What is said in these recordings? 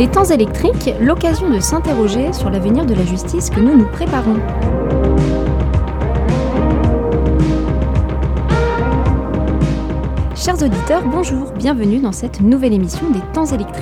Les temps électriques, l'occasion de s'interroger sur l'avenir de la justice que nous nous préparons. Chers auditeurs, bonjour, bienvenue dans cette nouvelle émission des temps électriques.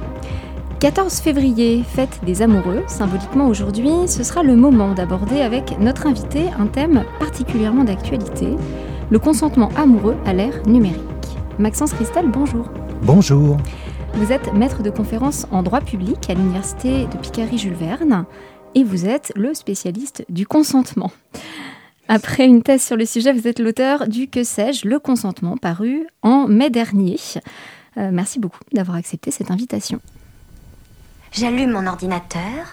14 février, fête des amoureux. Symboliquement aujourd'hui, ce sera le moment d'aborder avec notre invité un thème particulièrement d'actualité, le consentement amoureux à l'ère numérique. Maxence Christel, bonjour. Bonjour. Vous êtes maître de conférences en droit public à l'université de Picardie-Jules Verne et vous êtes le spécialiste du consentement. Après une thèse sur le sujet, vous êtes l'auteur du Que sais-je, le consentement, paru en mai dernier. Merci beaucoup d'avoir accepté cette invitation. J'allume mon ordinateur,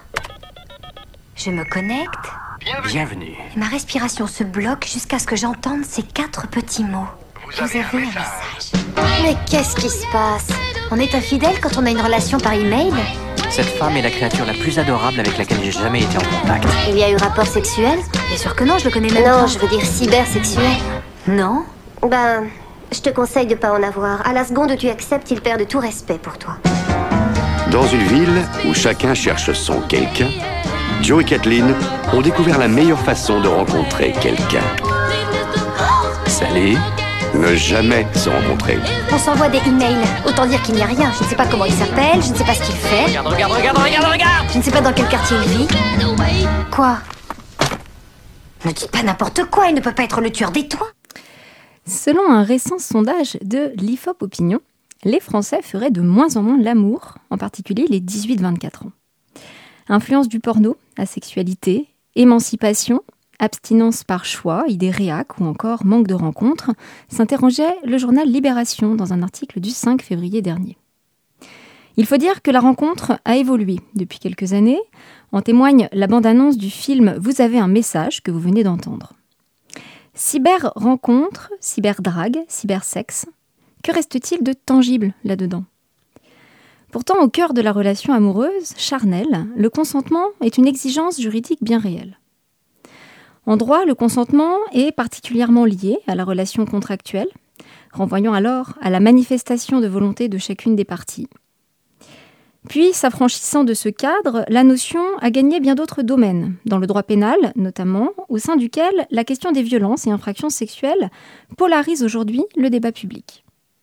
je me connecte. Bienvenue. Et ma respiration se bloque jusqu'à ce que j'entende ces 4 petits mots. Vous avez un message. Mais qu'est-ce qui se passe? On est infidèle quand on a une relation par email? Cette femme est la créature la plus adorable avec laquelle j'ai jamais été en contact. Il y a eu rapport sexuel? Bien sûr que non, je le connais même pas. Non, je veux dire cybersexuel. Non? Je te conseille de pas en avoir. À la seconde où tu acceptes, ils perdent tout respect pour toi. Dans une ville où chacun cherche son quelqu'un, Joe et Kathleen ont découvert la meilleure façon de rencontrer quelqu'un. Salut. Ne jamais se rencontrer. On s'envoie des emails. Autant dire qu'il n'y a rien. Je ne sais pas comment il s'appelle, je ne sais pas ce qu'il fait. Regarde. Je ne sais pas dans quel quartier il vit. Quoi? Ne dites pas n'importe quoi, il ne peut pas être le tueur d'étoiles. Selon un récent sondage de l'IFOP Opinion, les Français feraient de moins en moins l'amour, en particulier les 18-24 ans. Influence du porno, asexualité, émancipation, abstinence par choix, idées réac ou encore manque de rencontres, s'interrogeait le journal Libération dans un article du 5 février dernier. Il faut dire que la rencontre a évolué depuis quelques années. En témoigne la bande-annonce du film « Vous avez un message » que vous venez d'entendre. Cyber-rencontre, cyber-drague, cyber-sexe, que reste-t-il de tangible là-dedans ? Pourtant, au cœur de la relation amoureuse, charnelle, le consentement est une exigence juridique bien réelle. En droit, le consentement est particulièrement lié à la relation contractuelle, renvoyant alors à la manifestation de volonté de chacune des parties. Puis, s'affranchissant de ce cadre, la notion a gagné bien d'autres domaines, dans le droit pénal notamment, au sein duquel la question des violences et infractions sexuelles polarise aujourd'hui le débat public.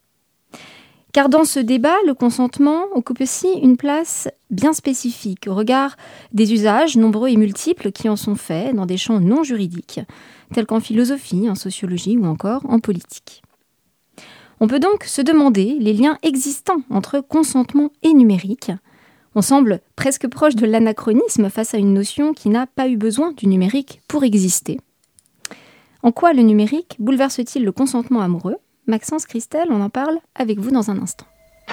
Car dans ce débat, le consentement occupe aussi une place bien spécifique au regard des usages nombreux et multiples qui en sont faits dans des champs non juridiques, tels qu'en philosophie, en sociologie ou encore en politique. On peut donc se demander les liens existants entre consentement et numérique. On semble presque proche de l'anachronisme face à une notion qui n'a pas eu besoin du numérique pour exister. En quoi le numérique bouleverse-t-il le consentement amoureux ? Maxence Christel, on en parle avec vous dans un instant.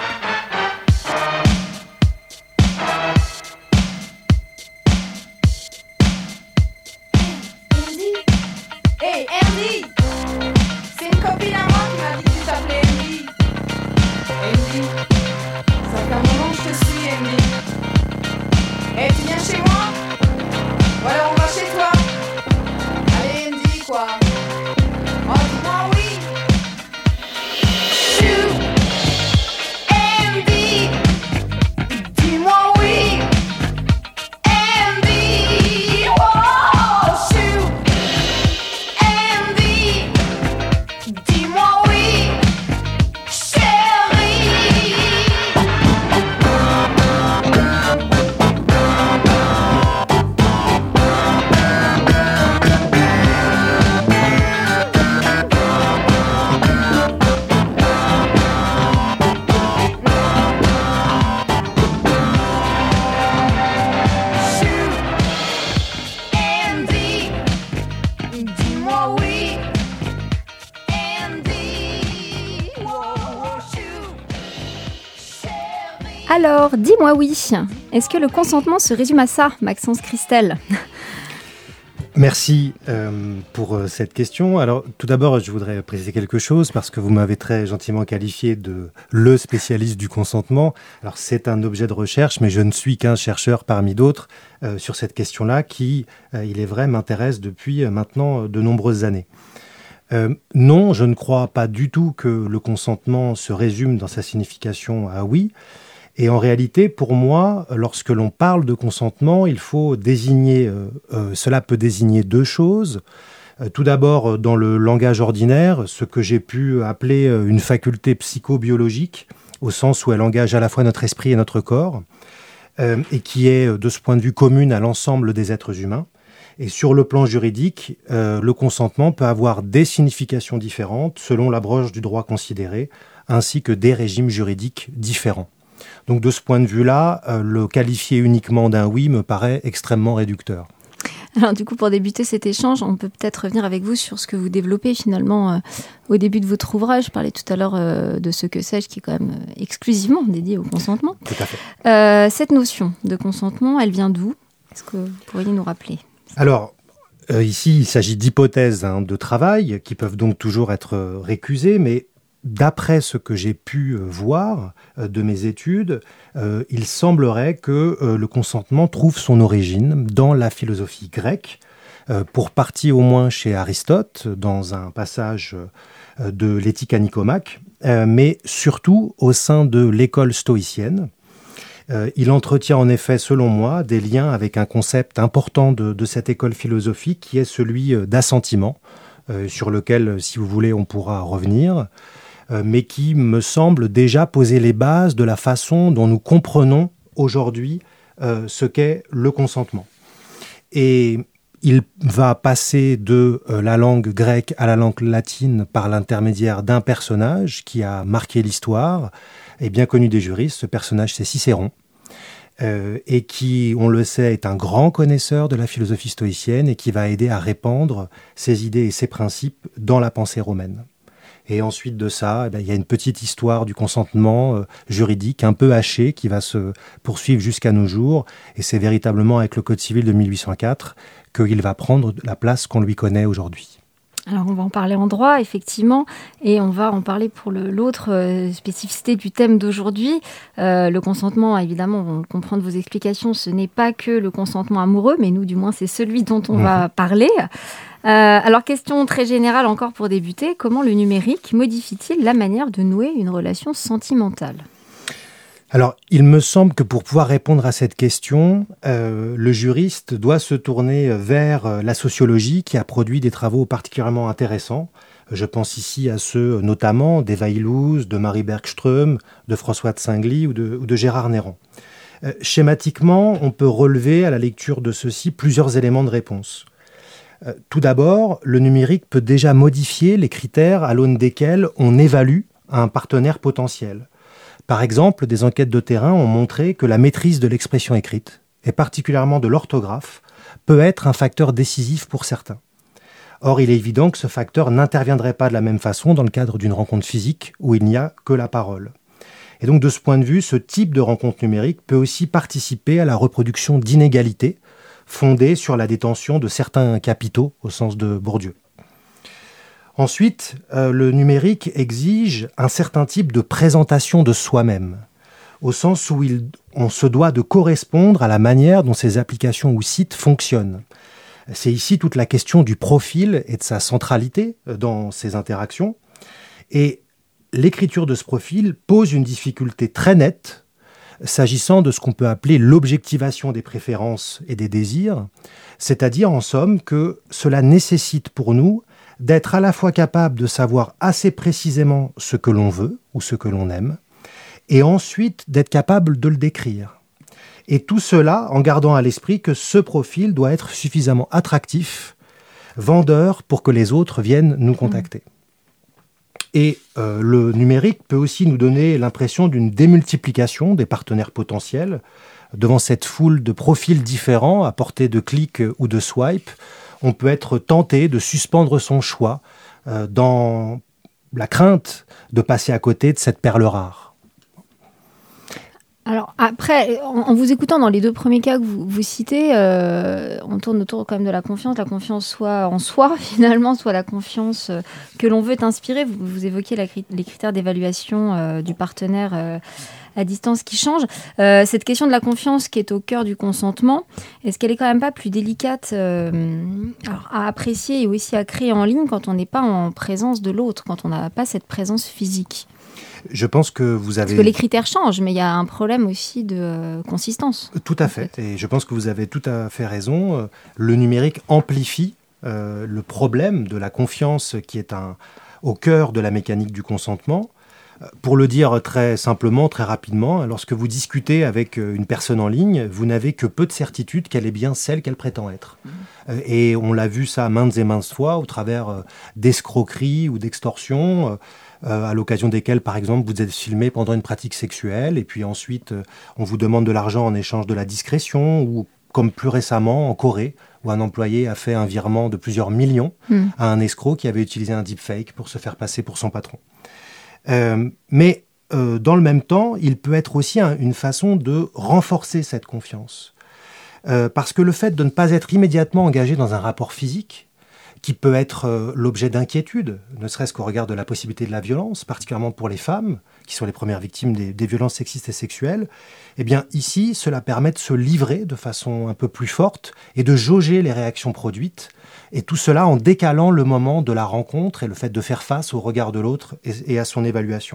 Hey Andy, c'est une copine à moi qui m'a dit que tu t'appelais Andy. Andy, ça fait un moment que je te suis Andy. Hey, tu viens chez moi? Ou alors on va chez toi? Allez Andy, quoi? Oh, dis-moi oui. Andy, dis-moi oui. Andy, oh, shoot. Andy, dis-moi oui, chérie. Alors, dis-moi oui, est-ce que le consentement se résume à ça, Maxence Christel ? Merci pour cette question. Alors, tout d'abord, je voudrais préciser quelque chose parce que vous m'avez très gentiment qualifié de le spécialiste du consentement. Alors, c'est un objet de recherche, mais je ne suis qu'un chercheur parmi d'autres sur cette question-là qui, il est vrai, m'intéresse depuis maintenant de nombreuses années. Non, je ne crois pas du tout que le consentement se résume dans sa signification à oui. Et en réalité, pour moi, lorsque l'on parle de consentement, il faut désigner, cela peut désigner deux choses. Tout d'abord, dans le langage ordinaire, ce que j'ai pu appeler une faculté psychobiologique, au sens où elle engage à la fois notre esprit et notre corps, et qui est, de ce point de vue, commune à l'ensemble des êtres humains. Et sur le plan juridique, le consentement peut avoir des significations différentes selon la branche du droit considéré, ainsi que des régimes juridiques différents. Donc de ce point de vue-là, le qualifier uniquement d'un oui me paraît extrêmement réducteur. Alors du coup, pour débuter cet échange, on peut peut-être revenir avec vous sur ce que vous développez finalement au début de votre ouvrage. Je parlais tout à l'heure de Ce que sais-je, qui est quand même exclusivement dédié au consentement. Tout à fait. Cette notion de consentement, elle vient d'où ? Est-ce que vous pourriez nous rappeler ? Alors, ici, il s'agit d'hypothèses de travail qui peuvent donc toujours être récusées, mais d'après ce que j'ai pu voir de mes études, il semblerait que le consentement trouve son origine dans la philosophie grecque, pour partie au moins chez Aristote, dans un passage de l'Éthique à Nicomaque, mais surtout au sein de l'école stoïcienne. Il entretient en effet, selon moi, des liens avec un concept important de cette école philosophique qui est celui d'assentiment, sur lequel, si vous voulez, on pourra revenir, mais qui me semble déjà poser les bases de la façon dont nous comprenons aujourd'hui ce qu'est le consentement. Et il va passer de la langue grecque à la langue latine par l'intermédiaire d'un personnage qui a marqué l'histoire et bien connu des juristes. Ce personnage, c'est Cicéron, et qui, on le sait, est un grand connaisseur de la philosophie stoïcienne et qui va aider à répandre ses idées et ses principes dans la pensée romaine. Et ensuite de ça, il y a une petite histoire du consentement juridique un peu hachée qui va se poursuivre jusqu'à nos jours. Et c'est véritablement avec le Code civil de 1804 qu'il va prendre la place qu'on lui connaît aujourd'hui. Alors on va en parler en droit, effectivement, et on va en parler pour l'autre spécificité du thème d'aujourd'hui. Le consentement, évidemment, on comprend de vos explications, ce n'est pas que le consentement amoureux, mais nous, du moins, c'est celui dont on va parler. Alors, question très générale encore pour débuter, comment le numérique modifie-t-il la manière de nouer une relation sentimentale ? Alors, il me semble que pour pouvoir répondre à cette question, le juriste doit se tourner vers la sociologie qui a produit des travaux particulièrement intéressants. Je pense ici à ceux notamment d'Eva Illouz, de Marie Bergström, de François de Singly ou de Gérard Néron. Schématiquement, on peut relever à la lecture de ceux-ci plusieurs éléments de réponse. Tout d'abord, le numérique peut déjà modifier les critères à l'aune desquels on évalue un partenaire potentiel. Par exemple, des enquêtes de terrain ont montré que la maîtrise de l'expression écrite, et particulièrement de l'orthographe, peut être un facteur décisif pour certains. Or, il est évident que ce facteur n'interviendrait pas de la même façon dans le cadre d'une rencontre physique où il n'y a que la parole. Et donc, de ce point de vue, ce type de rencontre numérique peut aussi participer à la reproduction d'inégalités fondées sur la détention de certains capitaux, au sens de Bourdieu. Ensuite, le numérique exige un certain type de présentation de soi-même, au sens où on se doit de correspondre à la manière dont ces applications ou sites fonctionnent. C'est ici toute la question du profil et de sa centralité dans ces interactions. Et l'écriture de ce profil pose une difficulté très nette s'agissant de ce qu'on peut appeler l'objectivation des préférences et des désirs, c'est-à-dire en somme que cela nécessite pour nous d'être à la fois capable de savoir assez précisément ce que l'on veut ou ce que l'on aime, et ensuite d'être capable de le décrire. Et tout cela en gardant à l'esprit que ce profil doit être suffisamment attractif, vendeur, pour que les autres viennent nous contacter. Et le numérique peut aussi nous donner l'impression d'une démultiplication des partenaires potentiels. Devant cette foule de profils différents, à portée de clic ou de swipe, on peut être tenté de suspendre son choix dans la crainte de passer à côté de cette perle rare. Alors après, en vous écoutant dans les deux premiers cas que vous citez, on tourne autour quand même de la confiance soit en soi finalement, soit la confiance que l'on veut inspirer. Vous évoquiez les critères d'évaluation du partenaire à distance qui changent. Cette question de la confiance qui est au cœur du consentement, est-ce qu'elle est quand même pas plus délicate à apprécier et aussi à créer en ligne quand on n'est pas en présence de l'autre, quand on n'a pas cette présence physique ? Je pense que vous avez... Parce que les critères changent, mais il y a un problème aussi de consistance. Tout à fait. Et je pense que vous avez tout à fait raison. Le numérique amplifie le problème de la confiance qui est au cœur de la mécanique du consentement. Pour le dire très simplement, très rapidement, lorsque vous discutez avec une personne en ligne, vous n'avez que peu de certitude qu'elle est bien celle qu'elle prétend être. Et on l'a vu ça maintes et maintes fois au travers d'escroqueries ou d'extorsions, à l'occasion desquelles, par exemple, vous êtes filmé pendant une pratique sexuelle, et puis ensuite, on vous demande de l'argent en échange de la discrétion, ou comme plus récemment en Corée, où un employé a fait un virement de plusieurs millions à un escroc qui avait utilisé un deepfake pour se faire passer pour son patron. Mais dans le même temps, il peut être aussi une façon de renforcer cette confiance. Parce que le fait de ne pas être immédiatement engagé dans un rapport physique, qui peut être l'objet d'inquiétude, ne serait-ce qu'au regard de la possibilité de la violence, particulièrement pour les femmes, qui sont les premières victimes des violences sexistes et sexuelles, eh bien ici, cela permet de se livrer de façon un peu plus forte et de jauger les réactions produites, et tout cela en décalant le moment de la rencontre et le fait de faire face au regard de l'autre et à son évaluation.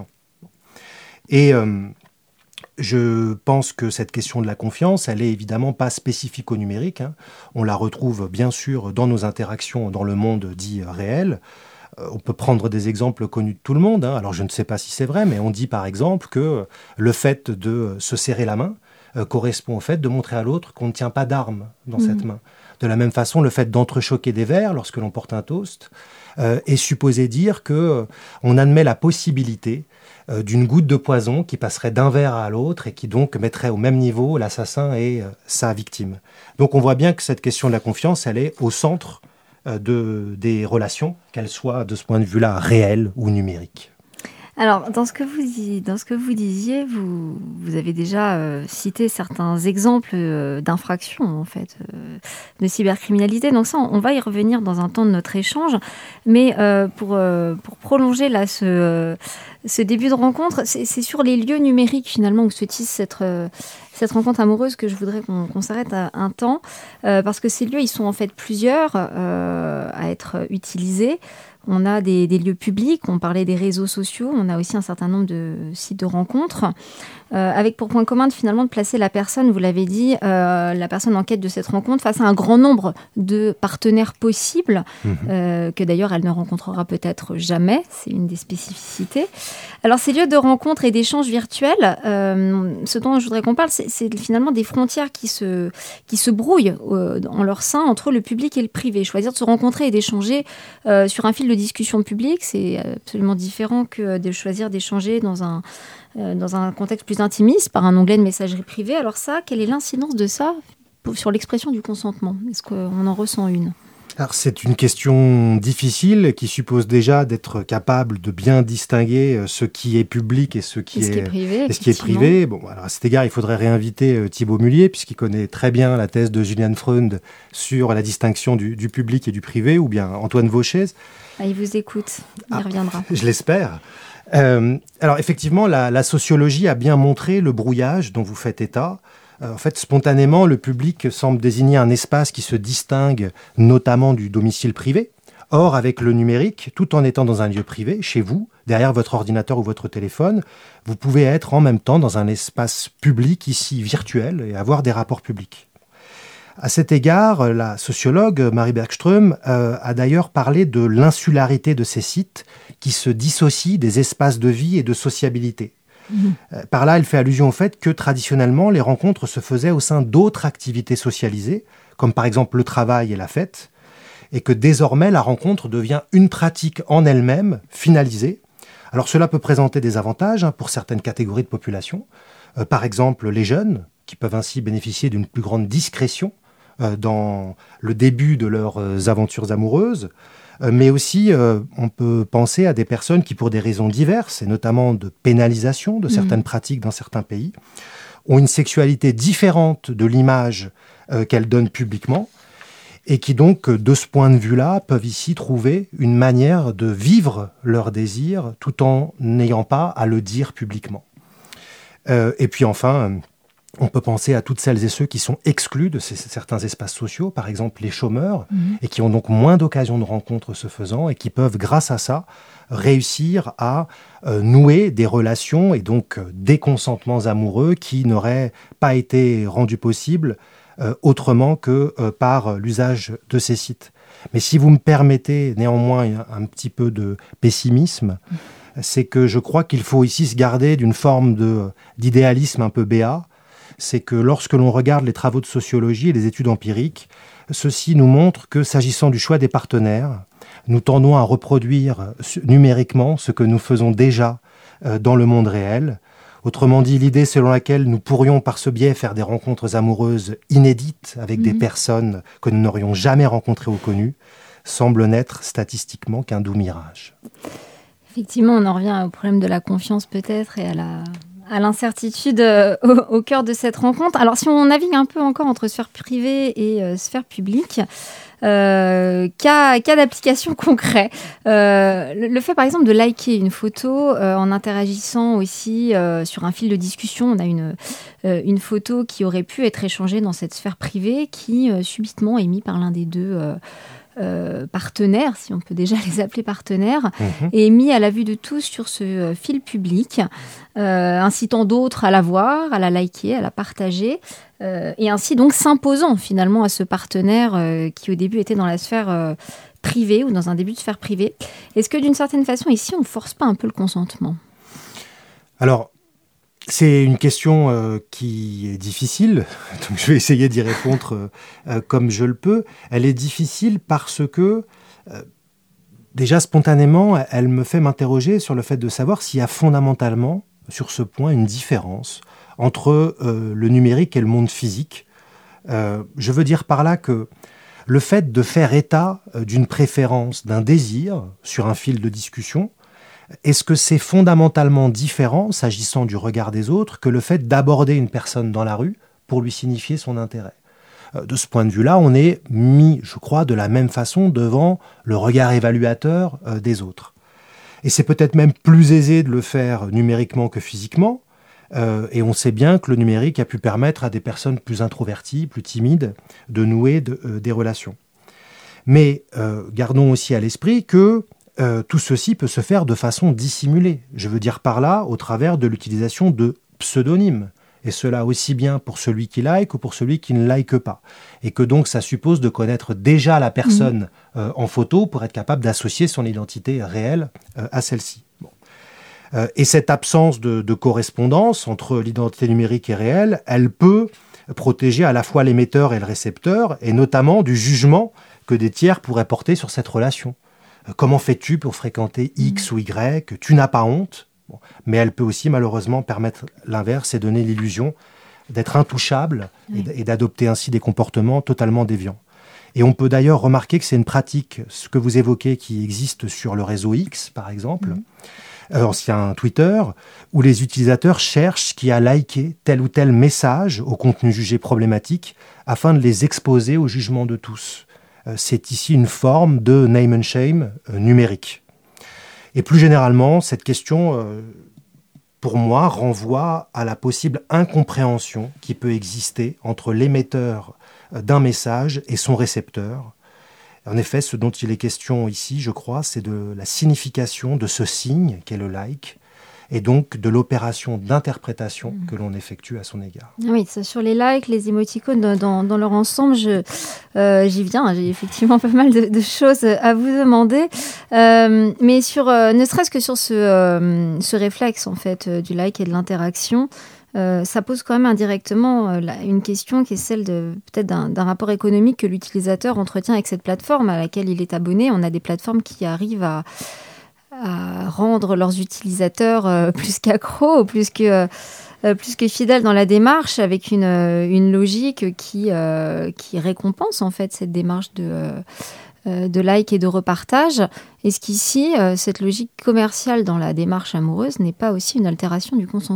Et je pense que cette question de la confiance, elle est évidemment pas spécifique au numérique. On la retrouve bien sûr dans nos interactions dans le monde dit réel. On peut prendre des exemples connus de tout le monde. Alors je ne sais pas si c'est vrai, mais on dit par exemple que le fait de se serrer la main correspond au fait de montrer à l'autre qu'on ne tient pas d'arme dans cette main. De la même façon, le fait d'entrechoquer des verres lorsque l'on porte un toast est supposé dire qu'on admet la possibilité d'une goutte de poison qui passerait d'un verre à l'autre et qui donc mettrait au même niveau l'assassin et sa victime. Donc on voit bien que cette question de la confiance, elle est au centre des relations, qu'elles soient de ce point de vue-là réelles ou numériques. Alors, dans ce que vous disiez, vous avez déjà cité certains exemples d'infractions, en fait, de cybercriminalité. Donc ça, on va y revenir dans un temps de notre échange. Mais pour prolonger là ce début de rencontre, c'est sur les lieux numériques, finalement, où se tisse cette rencontre amoureuse que je voudrais qu'on s'arrête à un temps. Parce que ces lieux, ils sont en fait plusieurs à être utilisés. On a des lieux publics, on parlait des réseaux sociaux, on a aussi un certain nombre de sites de rencontres, avec pour point commun finalement de placer la personne, vous l'avez dit, la personne en quête de cette rencontre face à un grand nombre de partenaires possibles, que d'ailleurs elle ne rencontrera peut-être jamais, c'est une des spécificités. Alors ces lieux de rencontre et d'échange virtuels, ce dont je voudrais qu'on parle, c'est finalement des frontières qui se brouillent en leur sein entre le public et le privé. Choisir de se rencontrer et d'échanger sur un fil de discussion publique, c'est absolument différent que de choisir d'échanger dans un contexte plus intimiste par un onglet de messagerie privée. Alors ça, quelle est l'incidence de ça sur l'expression du consentement ? Est-ce qu'on en ressent une ? Alors c'est une question difficile qui suppose déjà d'être capable de bien distinguer ce qui est public et ce qui est privé. Bon, alors à cet égard, il faudrait réinviter Thibaut Mullier, puisqu'il connaît très bien la thèse de Julian Freund sur la distinction du public et du privé, ou bien Antoine Vauchez. Il vous écoute, il reviendra. Je l'espère. Alors effectivement, la sociologie a bien montré le brouillage dont vous faites état. En fait, spontanément, le public semble désigner un espace qui se distingue notamment du domicile privé. Or, avec le numérique, tout en étant dans un lieu privé, chez vous, derrière votre ordinateur ou votre téléphone, vous pouvez être en même temps dans un espace public, ici virtuel, et avoir des rapports publics. À cet égard, la sociologue Marie Bergström a d'ailleurs parlé de l'insularité de ces sites qui se dissocient des espaces de vie et de sociabilité. Par là, elle fait allusion au fait que traditionnellement, les rencontres se faisaient au sein d'autres activités socialisées, comme par exemple le travail et la fête, et que désormais, la rencontre devient une pratique en elle-même, finalisée. Alors cela peut présenter des avantages pour certaines catégories de population, par exemple les jeunes, qui peuvent ainsi bénéficier d'une plus grande discrétion dans le début de leurs aventures amoureuses, mais aussi on peut penser à des personnes qui, pour des raisons diverses, et notamment de pénalisation de certaines pratiques dans certains pays, ont une sexualité différente de l'image qu'elles donnent publiquement, et qui donc, de ce point de vue-là, peuvent ici trouver une manière de vivre leur désir tout en n'ayant pas à le dire publiquement. Et puis enfin, On peut penser à toutes celles et ceux qui sont exclus de certains espaces sociaux, par exemple les chômeurs, et qui ont donc moins d'occasions de rencontres ce faisant, et qui peuvent, grâce à ça, réussir à nouer des relations et donc des consentements amoureux qui n'auraient pas été rendus possibles autrement que par l'usage de ces sites. Mais si vous me permettez néanmoins un petit peu de pessimisme, c'est que je crois qu'il faut ici se garder d'une forme d'idéalisme un peu béat. C'est que lorsque l'on regarde les travaux de sociologie et les études empiriques, ceci nous montre que s'agissant du choix des partenaires, nous tendons à reproduire numériquement ce que nous faisons déjà dans le monde réel. Autrement dit, l'idée selon laquelle nous pourrions par ce biais faire des rencontres amoureuses inédites avec des personnes que nous n'aurions jamais rencontrées ou connues, semble n'être statistiquement qu'un doux mirage. Effectivement, on en revient au problème de la confiance peut-être et à l'incertitude au cœur de cette rencontre. Alors, si on navigue un peu encore entre sphère privée et sphère publique, cas d'application concret. Le fait, par exemple, de liker une photo en interagissant aussi sur un fil de discussion. On a une photo qui aurait pu être échangée dans cette sphère privée qui, subitement, est mise par l'un des deux partenaires, si on peut déjà les appeler partenaires, et mis à la vue de tous sur ce fil public, incitant d'autres à la voir, à la liker, à la partager, et ainsi donc s'imposant finalement à ce partenaire qui au début était dans la sphère privée ou dans un début de sphère privée. Est-ce que d'une certaine façon ici on ne force pas un peu le consentement ? Alors, c'est une question qui est difficile, donc je vais essayer d'y répondre comme je le peux. Elle est difficile parce que, déjà spontanément, elle me fait m'interroger sur le fait de savoir s'il y a fondamentalement, sur ce point, une différence entre le numérique et le monde physique. Je veux dire par là que le fait de faire état d'une préférence, d'un désir sur un fil de discussion, est-ce que c'est fondamentalement différent, s'agissant du regard des autres, que le fait d'aborder une personne dans la rue pour lui signifier son intérêt ? De ce point de vue-là, on est mis, je crois, de la même façon devant le regard évaluateur des autres. Et c'est peut-être même plus aisé de le faire numériquement que physiquement. Et on sait bien que le numérique a pu permettre à des personnes plus introverties, plus timides, de nouer des relations. Mais gardons aussi à l'esprit que tout ceci peut se faire de façon dissimulée. Je veux dire par là, au travers de l'utilisation de pseudonymes. Et cela aussi bien pour celui qui like ou pour celui qui ne like pas. Et que donc ça suppose de connaître déjà la personne en photo pour être capable d'associer son identité réelle à celle-ci. Bon. Et cette absence de correspondance entre l'identité numérique et réelle, elle peut protéger à la fois l'émetteur et le récepteur, et notamment du jugement que des tiers pourraient porter sur cette relation. Comment fais-tu pour fréquenter X ou Y ? Tu n'as pas honte ? Bon. Mais elle peut aussi malheureusement permettre l'inverse et donner l'illusion d'être intouchable et d'adopter ainsi des comportements totalement déviants. Et on peut d'ailleurs remarquer que c'est une pratique, ce que vous évoquez, qui existe sur le réseau X, par exemple, ancien Twitter, où les utilisateurs cherchent qui a liké tel ou tel message au contenu jugé problématique afin de les exposer au jugement de tous. C'est ici une forme de name and shame numérique. Et plus généralement, cette question, pour moi, renvoie à la possible incompréhension qui peut exister entre l'émetteur d'un message et son récepteur. En effet, ce dont il est question ici, je crois, c'est de la signification de ce signe qu'est le like, et donc de l'opération d'interprétation que l'on effectue à son égard. Oui, ça, sur les likes, les émoticônes dans leur ensemble, j'y viens. J'ai effectivement pas mal de choses à vous demander. Mais ne serait-ce que sur ce réflexe en fait, du like et de l'interaction, ça pose quand même indirectement une question qui est celle peut-être d'un rapport économique que l'utilisateur entretient avec cette plateforme à laquelle il est abonné. On a des plateformes qui arrivent à rendre leurs utilisateurs plus qu'accros, plus que fidèles dans la démarche, avec une logique qui récompense en fait cette démarche de like et de repartage. Est-ce qu'ici, cette logique commerciale dans la démarche amoureuse n'est pas aussi une altération du consentement ?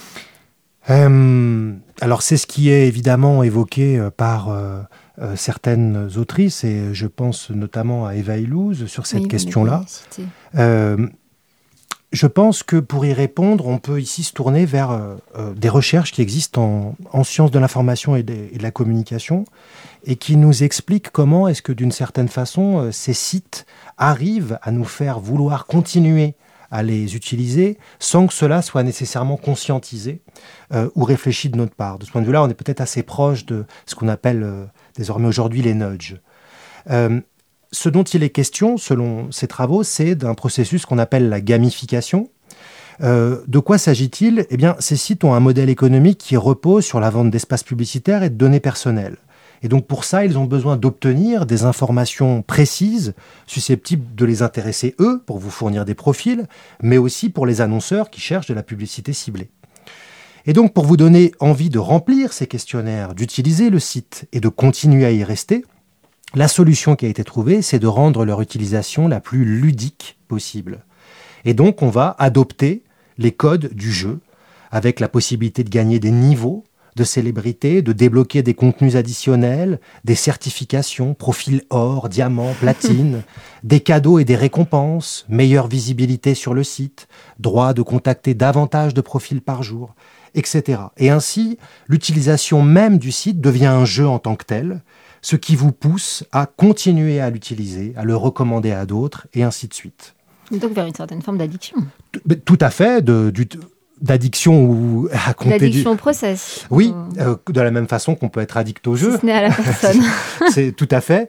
Alors c'est ce qui est évidemment évoqué par certaines autrices, et je pense notamment à Eva Illouz sur cette question-là. Je pense que pour y répondre, on peut ici se tourner vers des recherches qui existent en sciences de l'information et de la communication et qui nous expliquent comment est-ce que d'une certaine façon, ces sites arrivent à nous faire vouloir continuer à les utiliser sans que cela soit nécessairement conscientisé ou réfléchi de notre part. De ce point de vue-là, on est peut-être assez proche de ce qu'on appelle désormais aujourd'hui les nudges. Ce dont il est question, selon ces travaux, c'est d'un processus qu'on appelle la gamification. De quoi s'agit-il ? Eh bien, ces sites ont un modèle économique qui repose sur la vente d'espaces publicitaires et de données personnelles. Et donc, pour ça, ils ont besoin d'obtenir des informations précises, susceptibles de les intéresser, eux, pour vous fournir des profils, mais aussi pour les annonceurs qui cherchent de la publicité ciblée. Et donc, pour vous donner envie de remplir ces questionnaires, d'utiliser le site et de continuer à y rester, la solution qui a été trouvée, c'est de rendre leur utilisation la plus ludique possible. Et donc, on va adopter les codes du jeu, avec la possibilité de gagner des niveaux de célébrité, de débloquer des contenus additionnels, des certifications, profils or, diamant, platine, des cadeaux et des récompenses, meilleure visibilité sur le site, droit de contacter davantage de profils par jour, etc. Et ainsi, l'utilisation même du site devient un jeu en tant que tel, ce qui vous pousse à continuer à l'utiliser, à le recommander à d'autres, et ainsi de suite. Donc vers une certaine forme d'addiction. Tout à fait, d'addiction ou à compter d'addiction au process. Oui, de la même façon qu'on peut être addict au jeu. Si ce n'est à la personne. C'est tout à fait.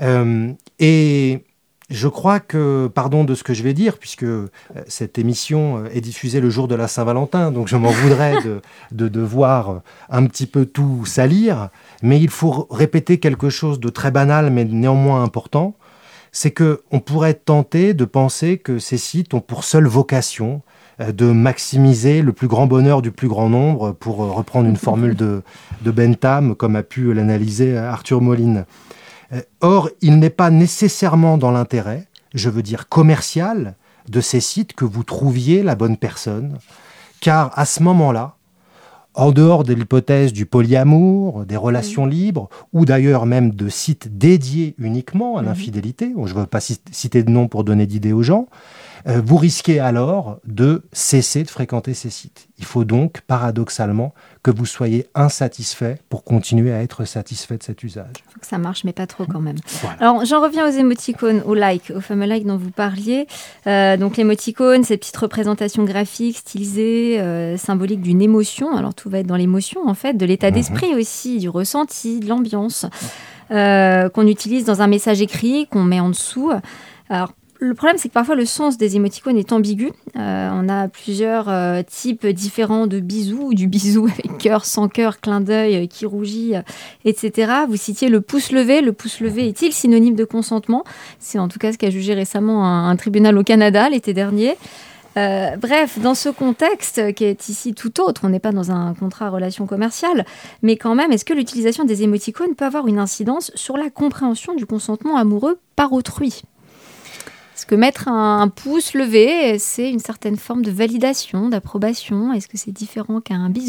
Et je crois que, pardon de ce que je vais dire, puisque cette émission est diffusée le jour de la Saint-Valentin, donc je m'en voudrais de devoir un petit peu tout salir, mais il faut répéter quelque chose de très banal, mais néanmoins important, c'est qu'on pourrait être tenté de penser que ces sites ont pour seule vocation de maximiser le plus grand bonheur du plus grand nombre, pour reprendre une formule de Bentham, comme a pu l'analyser Arthur Moline. Or, il n'est pas nécessairement dans l'intérêt, je veux dire commercial, de ces sites que vous trouviez la bonne personne, car à ce moment-là, en dehors de l'hypothèse du polyamour, des relations libres, ou d'ailleurs même de sites dédiés uniquement à l'infidélité, je ne veux pas citer de nom pour donner d'idées aux gens, vous risquez alors de cesser de fréquenter ces sites. Il faut donc, paradoxalement, que vous soyez insatisfait pour continuer à être satisfait de cet usage. Il faut que ça marche, mais pas trop quand même. Voilà. Alors, j'en reviens aux émoticônes, aux fameux likes dont vous parliez. Donc, l'émoticône, ces petites représentations graphiques, stylisées, symboliques d'une émotion. Alors, tout va être dans l'émotion, en fait, de l'état d'esprit aussi, du ressenti, de l'ambiance, qu'on utilise dans un message écrit, qu'on met en dessous. Alors, le problème, c'est que parfois, le sens des émoticônes est ambigu. On a plusieurs types différents de bisous, ou du bisou avec cœur, sans cœur, clin d'œil, qui rougit, etc. Vous citiez le pouce levé. Le pouce levé est-il synonyme de consentement ? C'est en tout cas ce qu'a jugé récemment un tribunal au Canada l'été dernier. Bref, dans ce contexte qui est ici tout autre, on n'est pas dans un contrat relation commerciale, mais quand même, est-ce que l'utilisation des émoticônes peut avoir une incidence sur la compréhension du consentement amoureux par autrui ? Est-ce que mettre un pouce levé, c'est une certaine forme de validation, d'approbation ? Est-ce que c'est différent qu'un bisou ?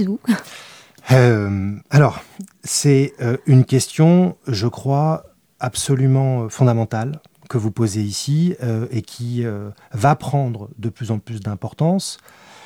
Alors, c'est une question, je crois, absolument fondamentale que vous posez ici et qui va prendre de plus en plus d'importance.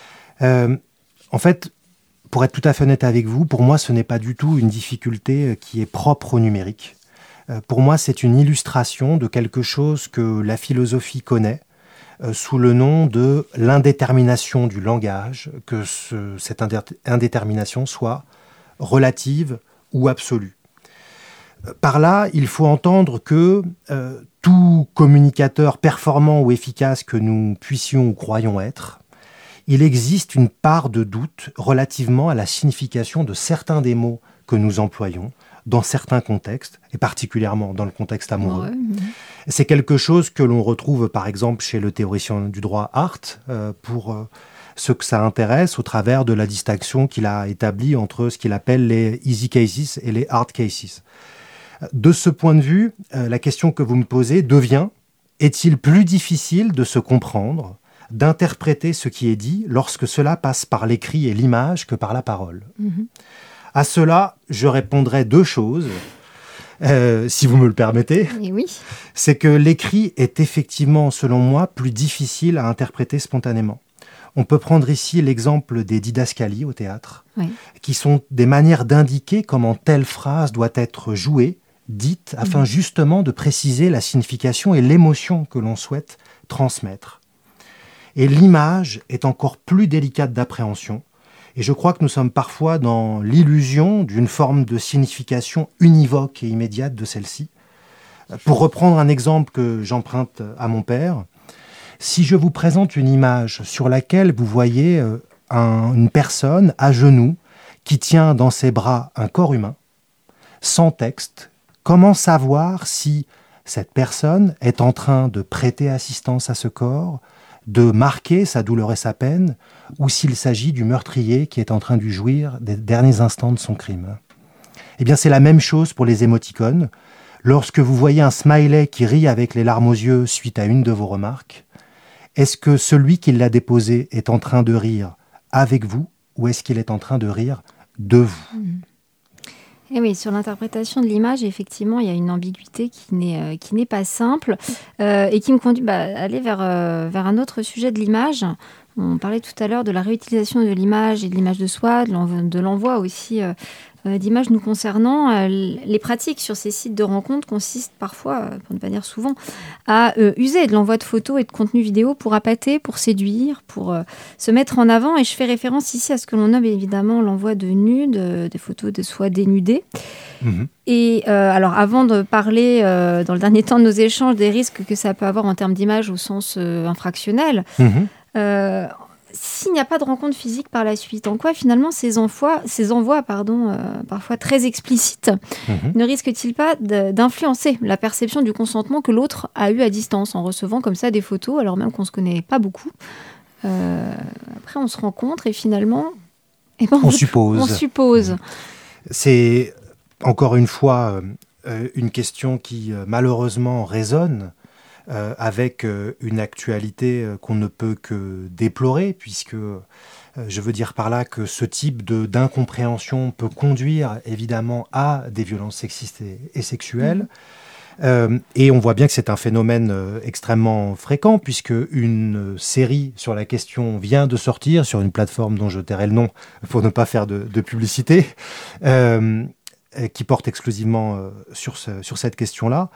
En fait, pour être tout à fait honnête avec vous, pour moi, ce n'est pas du tout une difficulté qui est propre au numérique. Pour moi, c'est une illustration de quelque chose que la philosophie connaît sous le nom de l'indétermination du langage, que cette indétermination soit relative ou absolue. Par là, il faut entendre que tout communicateur performant ou efficace que nous puissions ou croyons être, il existe une part de doute relativement à la signification de certains des mots que nous employons dans certains contextes, et particulièrement dans le contexte amoureux. C'est quelque chose que l'on retrouve par exemple chez le théoricien du droit Hart, pour ce que ça intéresse au travers de la distinction qu'il a établie entre ce qu'il appelle les easy cases et les hard cases. De ce point de vue, la question que vous me posez devient: est-il plus difficile de se comprendre, d'interpréter ce qui est dit lorsque cela passe par l'écrit et l'image que par la parole ? À cela, je répondrai deux choses, si vous me le permettez. Et oui. C'est que l'écrit est effectivement, selon moi, plus difficile à interpréter spontanément. On peut prendre ici l'exemple des didascalies au théâtre, Oui. qui sont des manières d'indiquer comment telle phrase doit être jouée, dite, afin justement de préciser la signification et l'émotion que l'on souhaite transmettre. Et l'image est encore plus délicate d'appréhension, et je crois que nous sommes parfois dans l'illusion d'une forme de signification univoque et immédiate de celle-ci. Pour reprendre un exemple que j'emprunte à mon père, si je vous présente une image sur laquelle vous voyez une personne à genoux qui tient dans ses bras un corps humain, sans texte, comment savoir si cette personne est en train de prêter assistance à ce corps, de marquer sa douleur et sa peine, ou s'il s'agit du meurtrier qui est en train de jouir des derniers instants de son crime? Eh bien, c'est la même chose pour les émoticônes. Lorsque vous voyez un smiley qui rit avec les larmes aux yeux suite à une de vos remarques, est-ce que celui qui l'a déposé est en train de rire avec vous ou est-ce qu'il est en train de rire de vous? Et oui, sur l'interprétation de l'image, effectivement, il y a une ambiguïté qui n'est pas simple et qui me conduit à aller vers un autre sujet de l'image. On parlait tout à l'heure de la réutilisation de l'image et de l'image de soi, de l'envoi aussi d'images nous concernant. Les pratiques sur ces sites de rencontres consistent parfois, pour ne pas dire souvent, à user de l'envoi de photos et de contenus vidéo pour appâter, pour séduire, pour se mettre en avant. Et je fais référence ici à ce que l'on nomme évidemment l'envoi de nudes, des photos de soi dénudées. Mmh. Et alors, avant de parler dans le dernier temps de nos échanges des risques que ça peut avoir en termes d'image au sens infractionnel, s'il n'y a pas de rencontre physique par la suite, en quoi finalement ces envois parfois très explicites, ne risquent-ils pas d'influencer la perception du consentement que l'autre a eu à distance en recevant comme ça des photos, alors même qu'on ne se connaît pas beaucoup. Après, on se rencontre et finalement, on suppose. C'est encore une fois une question qui malheureusement résonne avec une actualité qu'on ne peut que déplorer, puisque je veux dire par là que ce type d'incompréhension peut conduire évidemment à des violences sexistes et sexuelles. Et on voit bien que c'est un phénomène extrêmement fréquent, puisque une série sur la question vient de sortir sur une plateforme dont je tairai le nom pour ne pas faire de publicité, qui porte exclusivement sur cette question-là.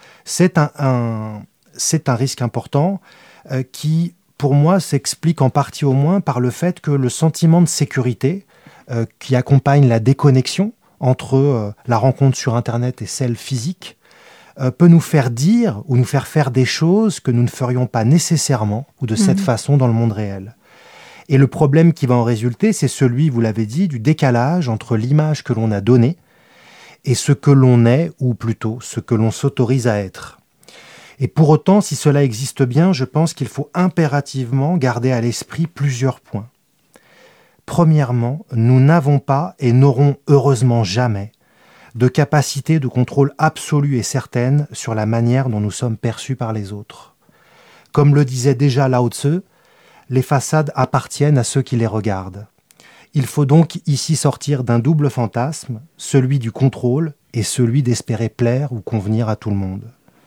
C'est un risque important qui, pour moi, s'explique en partie au moins par le fait que le sentiment de sécurité qui accompagne la déconnexion entre la rencontre sur Internet et celle physique peut nous faire dire ou nous faire faire des choses que nous ne ferions pas nécessairement ou de cette façon dans le monde réel. Et le problème qui va en résulter, c'est celui, vous l'avez dit, du décalage entre l'image que l'on a donnée et ce que l'on est, ou plutôt ce que l'on s'autorise à être. Et pour autant, si cela existe bien, je pense qu'il faut impérativement garder à l'esprit plusieurs points. Premièrement, nous n'avons pas et n'aurons heureusement jamais de capacité de contrôle absolue et certaine sur la manière dont nous sommes perçus par les autres. Comme le disait déjà Lao Tzu, les façades appartiennent à ceux qui les regardent. Il faut donc ici sortir d'un double fantasme, celui du contrôle et celui d'espérer plaire ou convenir à tout le monde.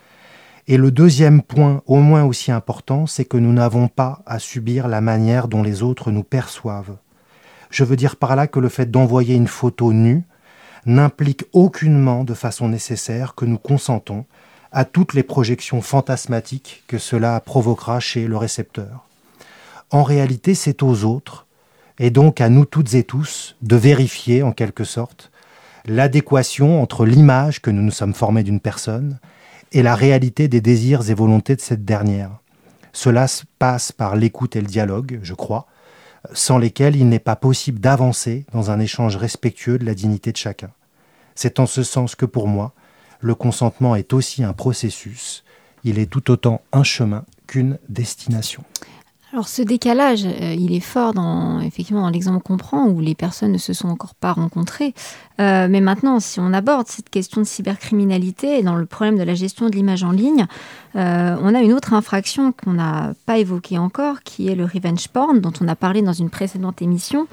Et le deuxième point, au moins aussi important, c'est que nous n'avons pas à subir la manière dont les autres nous perçoivent. Je veux dire par là que le fait d'envoyer une photo nue n'implique aucunement de façon nécessaire que nous consentons à toutes les projections fantasmatiques que cela provoquera chez le récepteur. En réalité, c'est aux autres, et donc à nous toutes et tous, de vérifier en quelque sorte l'adéquation entre l'image que nous nous sommes formés d'une personne et la réalité des désirs et volontés de cette dernière. Cela passe par l'écoute et le dialogue, je crois, sans lesquels il n'est pas possible d'avancer dans un échange respectueux de la dignité de chacun. C'est en ce sens que pour moi, le consentement est aussi un processus, il est tout autant un chemin qu'une destination. Alors ce décalage, il est fort effectivement dans l'exemple qu'on prend où les personnes ne se sont encore pas rencontrées. Mais maintenant, si on aborde cette question de cybercriminalité et dans le problème de la gestion de l'image en ligne, on a une autre infraction qu'on n'a pas évoquée encore, qui est le revenge porn, dont on a parlé dans une précédente émission,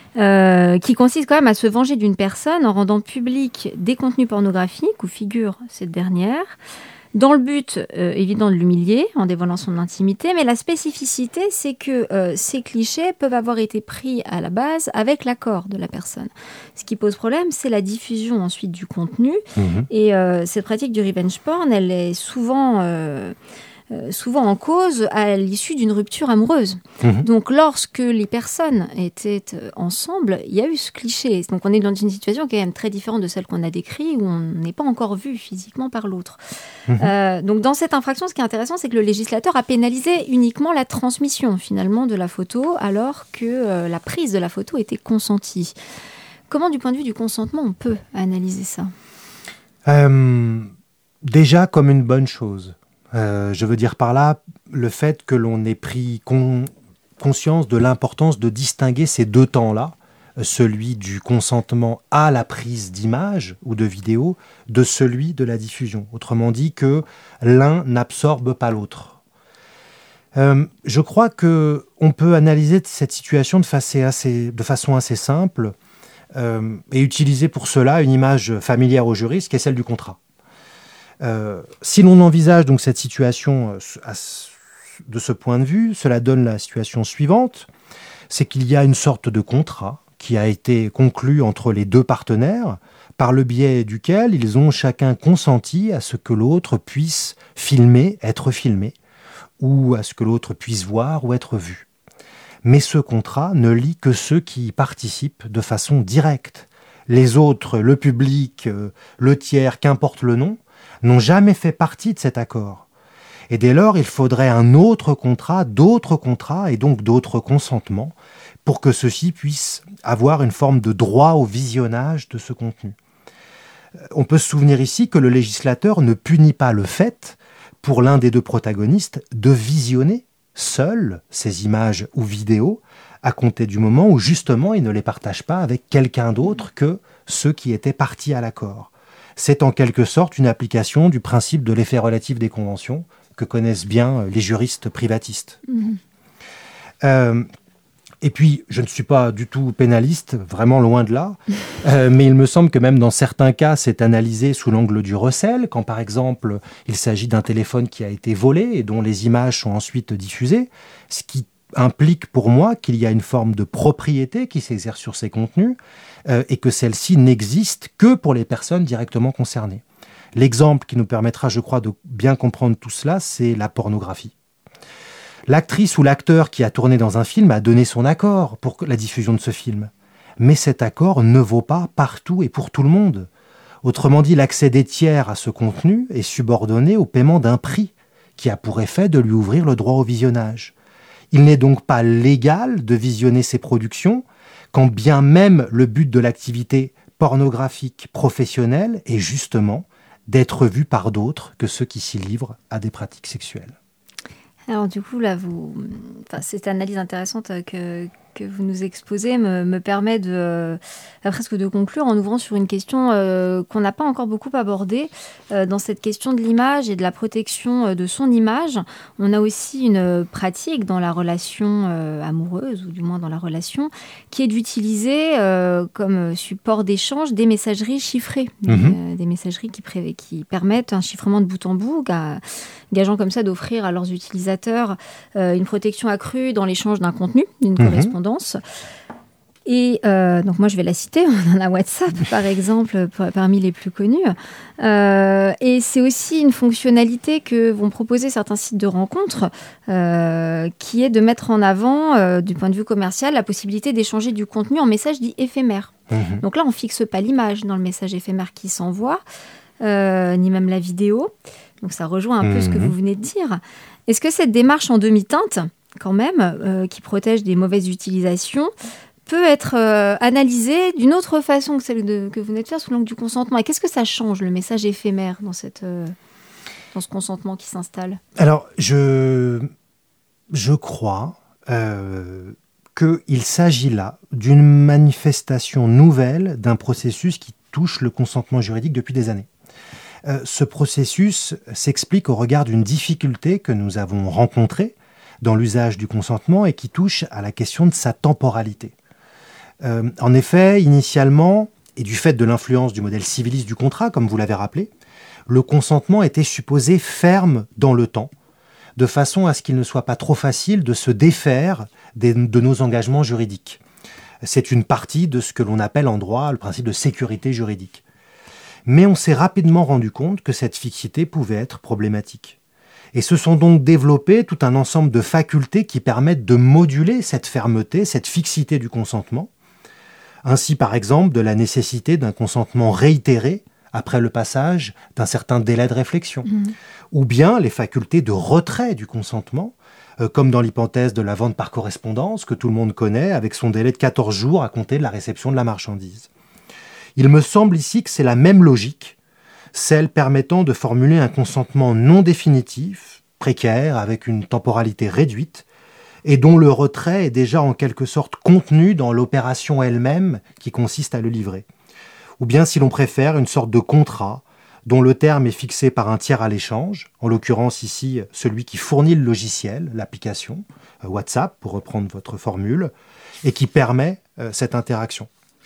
qui consiste quand même à se venger d'une personne en rendant public des contenus pornographiques où figure cette dernière, dans le but évident de l'humilier en dévoilant son intimité, mais la spécificité, c'est que ces clichés peuvent avoir été pris à la base avec l'accord de la personne. Ce qui pose problème, c'est la diffusion ensuite du contenu, et cette pratique du revenge porn, elle est souvent en cause à l'issue d'une rupture amoureuse. Donc, lorsque les personnes étaient ensemble, il y a eu ce cliché. Donc, on est dans une situation qui est quand même très différente de celle qu'on a décrite, où on n'est pas encore vu physiquement par l'autre. Donc, dans cette infraction, ce qui est intéressant, c'est que le législateur a pénalisé uniquement la transmission, finalement, de la photo, alors que la prise de la photo était consentie. Comment, du point de vue du consentement, on peut analyser ça ? Déjà comme une bonne chose. Je veux dire par là le fait que l'on ait pris conscience de l'importance de distinguer ces deux temps-là, celui du consentement à la prise d'images ou de vidéos, de celui de la diffusion. Autrement dit, que l'un n'absorbe pas l'autre. Je crois qu'on peut analyser cette situation de façon assez simple et utiliser pour cela une image familière aux juristes qui est celle du contrat. Si l'on envisage donc cette situation de ce point de vue, cela donne la situation suivante, c'est qu'il y a une sorte de contrat qui a été conclu entre les deux partenaires, par le biais duquel ils ont chacun consenti à ce que l'autre puisse être filmé, ou à ce que l'autre puisse voir ou être vu. Mais ce contrat ne lie que ceux qui y participent de façon directe. Les autres, le public, le tiers, qu'importe le nom, n'ont jamais fait partie de cet accord. Et dès lors, il faudrait un autre contrat, d'autres contrats et donc d'autres consentements pour que ceux-ci puissent avoir une forme de droit au visionnage de ce contenu. On peut se souvenir ici que le législateur ne punit pas le fait, pour l'un des deux protagonistes, de visionner seul ces images ou vidéos à compter du moment où justement il ne les partage pas avec quelqu'un d'autre que ceux qui étaient partis à l'accord. C'est en quelque sorte une application du principe de l'effet relatif des conventions que connaissent bien les juristes privatistes. Et puis, je ne suis pas du tout pénaliste, vraiment loin de là, mais il me semble que même dans certains cas, c'est analysé sous l'angle du recel, quand par exemple, il s'agit d'un téléphone qui a été volé et dont les images sont ensuite diffusées, ce qui implique pour moi qu'il y a une forme de propriété qui s'exerce sur ces contenus et que celle-ci n'existe que pour les personnes directement concernées. L'exemple qui nous permettra, je crois, de bien comprendre tout cela, c'est la pornographie. L'actrice ou l'acteur qui a tourné dans un film a donné son accord pour la diffusion de ce film. Mais cet accord ne vaut pas partout et pour tout le monde. Autrement dit, l'accès des tiers à ce contenu est subordonné au paiement d'un prix qui a pour effet de lui ouvrir le droit au visionnage. Il n'est donc pas légal de visionner ces productions, quand bien même le but de l'activité pornographique professionnelle est justement d'être vu par d'autres que ceux qui s'y livrent à des pratiques sexuelles. Alors du coup, là, cette analyse intéressante que vous nous exposez me permet presque de conclure en ouvrant sur une question qu'on n'a pas encore beaucoup abordée. Dans cette question de l'image et de la protection de son image, on a aussi une pratique dans la relation amoureuse, ou du moins dans la relation, qui est d'utiliser comme support d'échange des messageries chiffrées, des messageries qui permettent un chiffrement de bout en bout, gageant comme ça d'offrir à leurs utilisateurs une protection accrue dans l'échange d'un contenu, d'une correspondance. Et donc moi je vais la citer, on a WhatsApp par exemple parmi les plus connus, et c'est aussi une fonctionnalité que vont proposer certains sites de rencontres qui est de mettre en avant du point de vue commercial la possibilité d'échanger du contenu en message dit éphémère. Donc là on fixe pas l'image dans le message éphémère qui s'envoie, ni même la vidéo, donc ça rejoint un peu ce que vous venez de dire. Est-ce que cette démarche en demi-teinte quand même, qui protège des mauvaises utilisations, peut être analysée d'une autre façon que celle que vous venez de faire sous l'angle du consentement. Et qu'est-ce que ça change, le message éphémère, dans ce consentement qui s'installe ? Alors, je crois qu'il s'agit là d'une manifestation nouvelle d'un processus qui touche le consentement juridique depuis des années. Ce processus s'explique au regard d'une difficulté que nous avons rencontrée dans l'usage du consentement et qui touche à la question de sa temporalité. En effet, initialement, et du fait de l'influence du modèle civiliste du contrat, comme vous l'avez rappelé, le consentement était supposé ferme dans le temps, de façon à ce qu'il ne soit pas trop facile de se défaire de nos engagements juridiques. C'est une partie de ce que l'on appelle en droit le principe de sécurité juridique. Mais on s'est rapidement rendu compte que cette fixité pouvait être problématique. Et se sont donc développés tout un ensemble de facultés qui permettent de moduler cette fermeté, cette fixité du consentement. Ainsi, par exemple, de la nécessité d'un consentement réitéré après le passage d'un certain délai de réflexion. Ou bien les facultés de retrait du consentement, comme dans l'hypothèse de la vente par correspondance, que tout le monde connaît, avec son délai de 14 jours à compter de la réception de la marchandise. Il me semble ici que c'est la même logique, celle permettant de formuler un consentement non définitif, précaire, avec une temporalité réduite, et dont le retrait est déjà en quelque sorte contenu dans l'opération elle-même qui consiste à le livrer. Ou bien, si l'on préfère, une sorte de contrat dont le terme est fixé par un tiers à l'échange, en l'occurrence ici celui qui fournit le logiciel, l'application, WhatsApp pour reprendre votre formule, et qui permet cette interaction.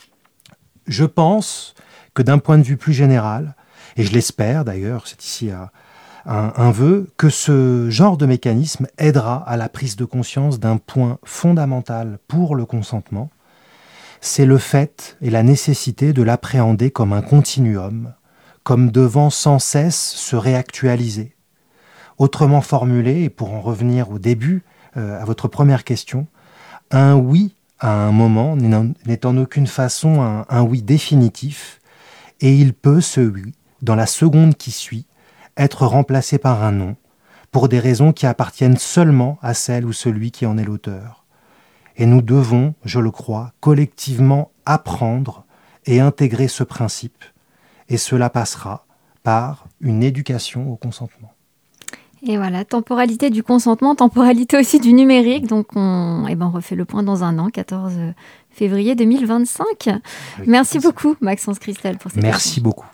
Je pense que d'un point de vue plus général, et je l'espère d'ailleurs, c'est ici un vœu, que ce genre de mécanisme aidera à la prise de conscience d'un point fondamental pour le consentement, c'est le fait et la nécessité de l'appréhender comme un continuum, comme devant sans cesse se réactualiser. Autrement formulé, et pour en revenir au début, à votre première question, un oui à un moment n'est en aucune façon un oui définitif, et il peut, ce oui, dans la seconde qui suit, être remplacé par un non, pour des raisons qui appartiennent seulement à celle ou celui qui en est l'auteur. Et nous devons, je le crois, collectivement apprendre et intégrer ce principe, et cela passera par une éducation au consentement. Et voilà, temporalité du consentement, temporalité aussi du numérique. Donc on refait le point dans un an, 14 février 2025. Merci beaucoup, Maxence Christel, pour cette Merci beaucoup.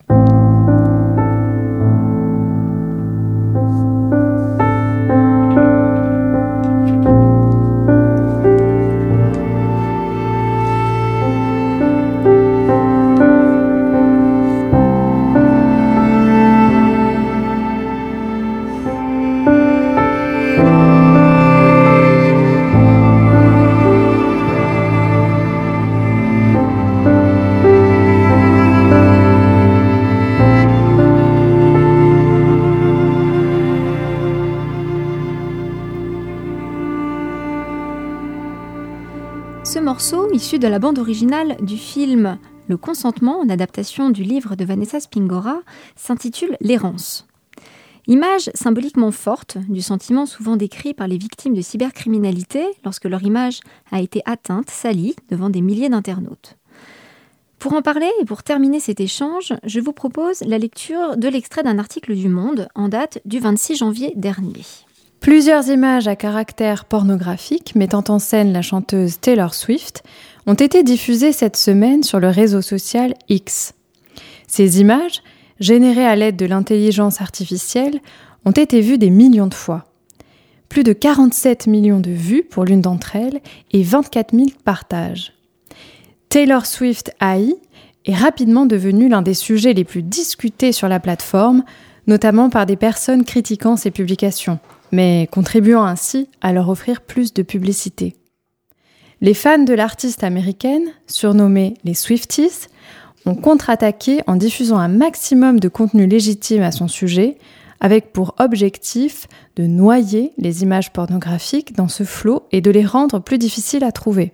Ce morceau, issu de la bande originale du film Le Consentement, en adaptation du livre de Vanessa Spingora, s'intitule L'errance. Image symboliquement forte du sentiment souvent décrit par les victimes de cybercriminalité lorsque leur image a été atteinte, salie, devant des milliers d'internautes. Pour en parler et pour terminer cet échange, je vous propose la lecture de l'extrait d'un article du Monde en date du 26 janvier dernier. Plusieurs images à caractère pornographique mettant en scène la chanteuse Taylor Swift ont été diffusées cette semaine sur le réseau social X. Ces images, générées à l'aide de l'intelligence artificielle, ont été vues des millions de fois. Plus de 47 millions de vues pour l'une d'entre elles et 24 000 partages. Taylor Swift AI est rapidement devenu l'un des sujets les plus discutés sur la plateforme, notamment par des personnes critiquant ses publications, mais contribuant ainsi à leur offrir plus de publicité. Les fans de l'artiste américaine, surnommés les Swifties, ont contre-attaqué en diffusant un maximum de contenu légitime à son sujet, avec pour objectif de noyer les images pornographiques dans ce flot et de les rendre plus difficiles à trouver.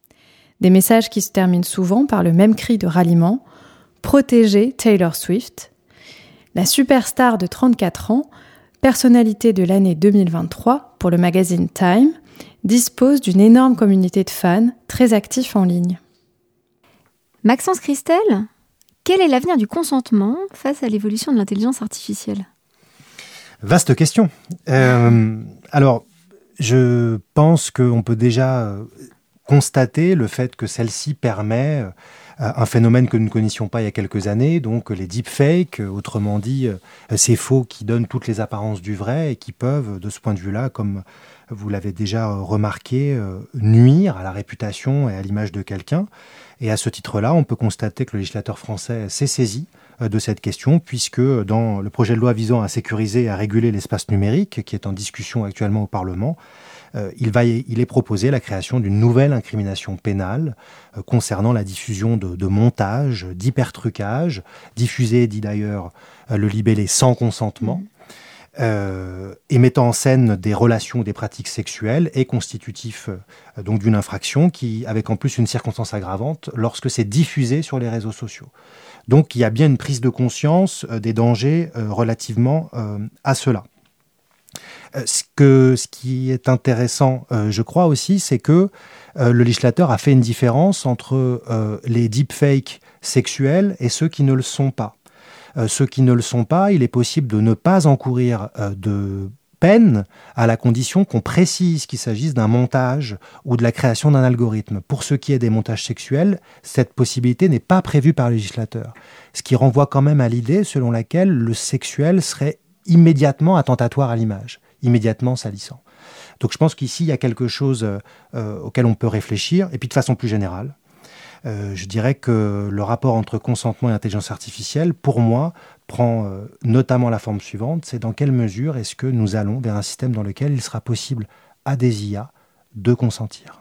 Des messages qui se terminent souvent par le même cri de ralliement « Protégez Taylor Swift ». La superstar de 34 ans, personnalité de l'année 2023 pour le magazine Time, dispose d'une énorme communauté de fans très actifs en ligne. Maxence Christel, quel est l'avenir du consentement face à l'évolution de l'intelligence artificielle ? Vaste question. Alors, je pense qu'on peut déjà constater le fait que celle-ci permet un phénomène que nous ne connaissions pas il y a quelques années, donc les deepfakes, autrement dit ces faux qui donnent toutes les apparences du vrai et qui peuvent, de ce point de vue-là, comme vous l'avez déjà remarqué, nuire à la réputation et à l'image de quelqu'un. Et à ce titre-là, on peut constater que le législateur français s'est saisi de cette question, puisque dans le projet de loi visant à sécuriser et à réguler l'espace numérique, qui est en discussion actuellement au Parlement, il est proposé la création d'une nouvelle incrimination pénale concernant la diffusion de montages, d'hypertrucages, diffusés, dit d'ailleurs le libellé, sans consentement, et mettant en scène des relations ou des pratiques sexuelles est constitutif donc d'une infraction qui, avec en plus une circonstance aggravante, lorsque c'est diffusé sur les réseaux sociaux. Donc il y a bien une prise de conscience des dangers relativement à cela. Ce qui est intéressant, je crois aussi, c'est que le législateur a fait une différence entre les deepfakes sexuels et ceux qui ne le sont pas. Ceux qui ne le sont pas, il est possible de ne pas encourir de peine à la condition qu'on précise qu'il s'agisse d'un montage ou de la création d'un algorithme. Pour ce qui est des montages sexuels, cette possibilité n'est pas prévue par le législateur. Ce qui renvoie quand même à l'idée selon laquelle le sexuel serait immédiatement attentatoire à l'image, immédiatement salissant. Donc je pense qu'ici, il y a quelque chose auquel on peut réfléchir, et puis de façon plus générale. Je dirais que le rapport entre consentement et intelligence artificielle, pour moi, prend notamment la forme suivante, c'est dans quelle mesure est-ce que nous allons vers un système dans lequel il sera possible à des IA de consentir.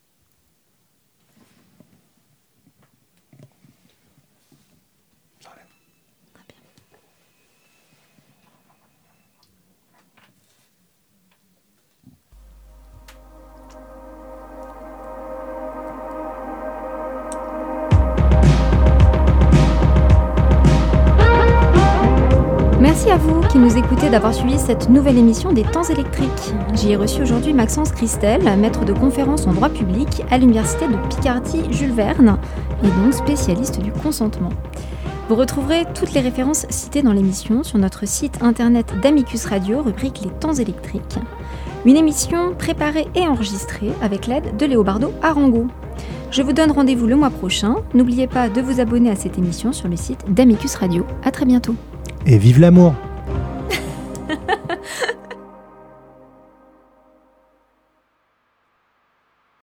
Merci à vous qui nous écoutez d'avoir suivi cette nouvelle émission des Temps électriques. J'y ai reçu aujourd'hui Maxence Christel, maître de conférences en droit public à l'université de Picardie Jules Verne et donc spécialiste du consentement. Vous retrouverez toutes les références citées dans l'émission sur notre site internet d'Amicus Radio, rubrique Les Temps électriques. Une émission préparée et enregistrée avec l'aide de Léobardo Arango. Je vous donne rendez-vous le mois prochain. N'oubliez pas de vous abonner à cette émission sur le site d'Amicus Radio. À très bientôt. Et vive l'amour!